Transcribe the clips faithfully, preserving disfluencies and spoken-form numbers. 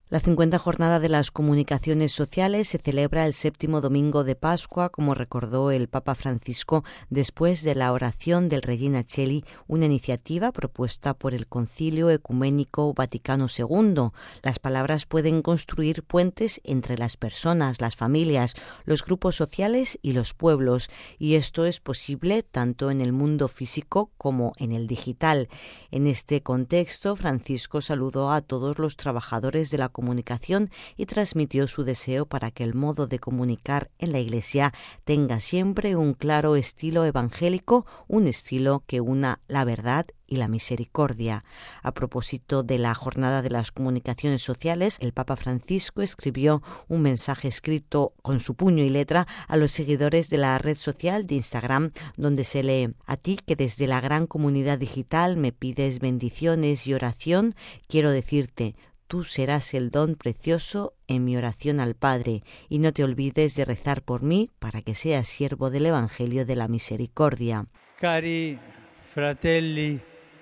La cincuenta Jornada de las Comunicaciones Sociales se celebra el séptimo domingo de Pascua, como recordó el Papa Francisco después de la oración del Regina Coeli, una iniciativa propuesta por el Concilio Ecuménico Vaticano segundo. Las palabras pueden construir puentes entre las personas, las familias, los grupos sociales y los pueblos, y esto es posible tanto en el mundo físico como en el digital. En este contexto, Francisco saludó a todos los trabajadores de la comunicación y transmitió su deseo para que el modo de comunicar en la Iglesia tenga siempre un claro estilo evangélico, un estilo que una la verdad y la misericordia. A propósito de la Jornada de las Comunicaciones Sociales, el Papa Francisco escribió un mensaje escrito con su puño y letra a los seguidores de la red social de Instagram, donde se lee: a ti que desde la gran comunidad digital me pides bendiciones y oración, quiero decirte: tú serás el don precioso en mi oración al Padre, y no te olvides de rezar por mí para que sea siervo del Evangelio de la Misericordia. Cari fratelli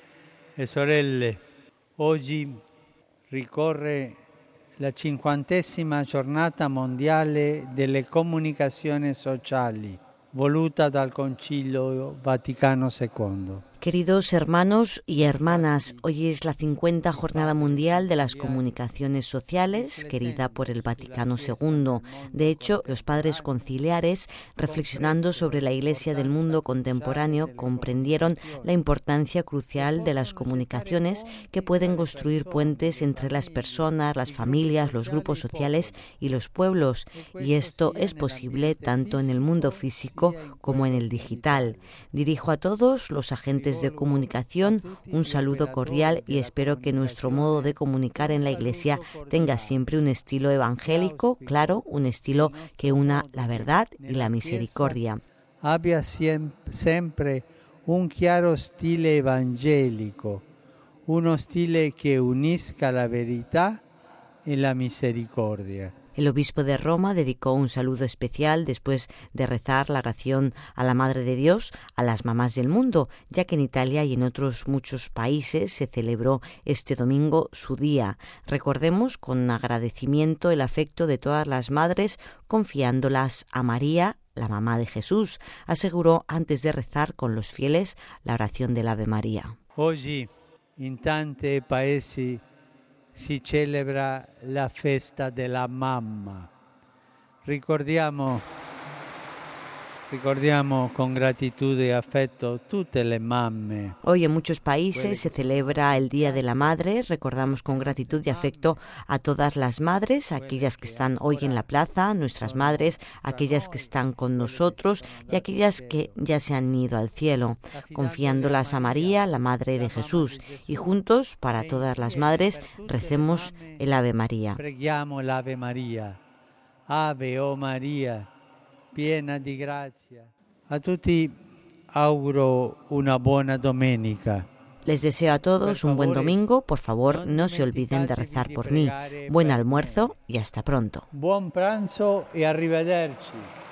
e sorelle, oggi ricorre la cinquantesima giornata mondiale delle comunicazioni sociali, voluta dal Concilio Vaticano segundo. Queridos hermanos y hermanas, hoy es la cincuenta Jornada Mundial de las Comunicaciones Sociales, querida por el Vaticano segundo. De hecho, los padres conciliares, reflexionando sobre la Iglesia del mundo contemporáneo, comprendieron la importancia crucial de las comunicaciones que pueden construir puentes entre las personas, las familias, los grupos sociales y los pueblos. Y esto es posible tanto en el mundo físico como en el digital. Dirijo a todos los agentes de comunicación un saludo cordial y espero que nuestro modo de comunicar en la Iglesia tenga siempre un estilo evangélico, claro, un estilo que una la verdad y la misericordia. Abbia sempre un chiaro stile evangelico, uno stile che unisca la verità e la misericordia. El obispo de Roma dedicó un saludo especial después de rezar la oración a la Madre de Dios, a las mamás del mundo, ya que en Italia y en otros muchos países se celebró este domingo su día. Recordemos con agradecimiento el afecto de todas las madres, confiándolas a María, la mamá de Jesús, aseguró antes de rezar con los fieles la oración del Ave María. Oggi in tanti paesi si celebra la festa della mamma. Ricordiamo, ricordiamo con gratitud e affetto tutte le mamme. Hoy en muchos países se celebra el Día de la Madre. Recordamos con gratitud y afecto a todas las madres, aquellas que están hoy en la plaza, nuestras madres, aquellas que están con nosotros y aquellas que ya se han ido al cielo, confiándolas a María, la Madre de Jesús. Y juntos, para todas las madres, recemos el Ave María. Preghiamo l'Ave Maria. Ave o Maria, piena di grazia. A tutti auguro una buona domenica. Les deseo a todos un buen domingo. Por favor, no se olviden de rezar por mí. Buen almuerzo y hasta pronto. Buon pranzo e arrivederci.